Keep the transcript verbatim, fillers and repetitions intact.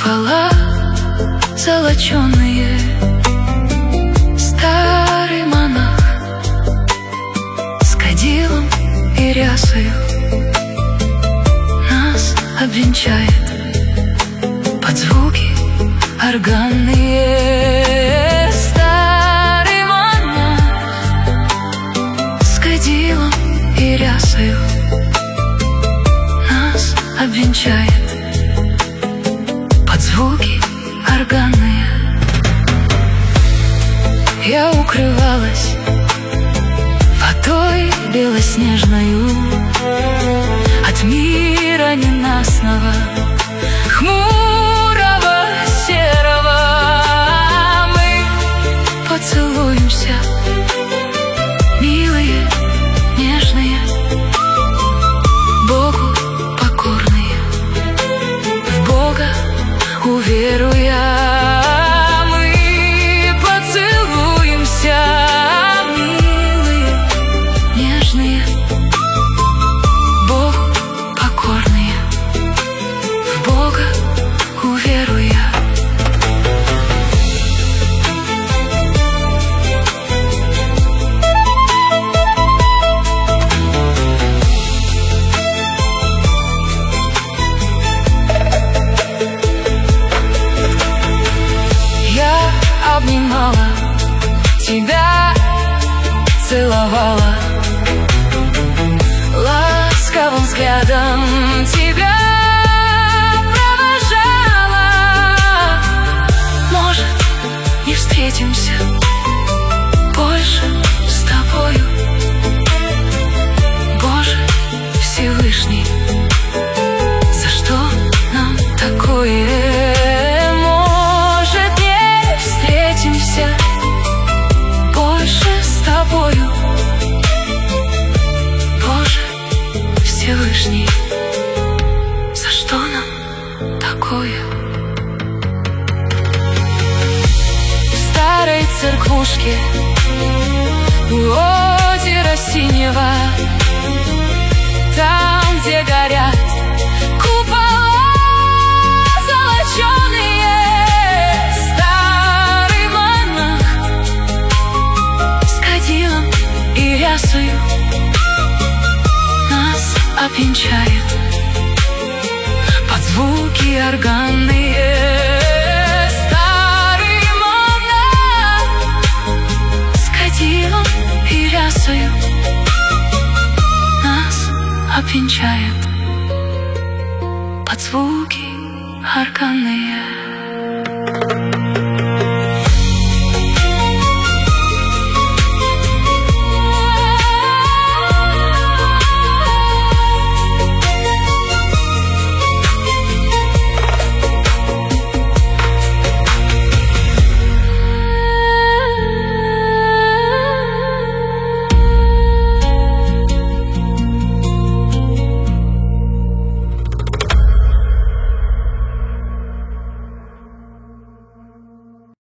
Купола золоченые, старый монах с кадилом и рясою нас обвенчает под звуки органные. Старый монах с кадилом и рясою нас обвенчает под звуки органные. Я укрывалась водой белоснежною от мира ненастного, хмурого, серого. Мы поцелуемся, милые, нежные, Богу покорные, в Бога уверуя. Мы поцелуемся, милые, нежные, Богу покорные, в Бога уверуя. Обнимала тебя, целовала ласковым взглядом, тебя провожала. Может, не встретимся больше с тобою, Боже Всевышний, за что нам такое? Больше с тобою, Боже Всевышний, за что нам такое? В старой церквушке у озера синего, там, где горят купола золоченые, и рясою нас обвенчает под звуки органные. Старый монах с кадилом и рясою нас обвенчает под звуки органные.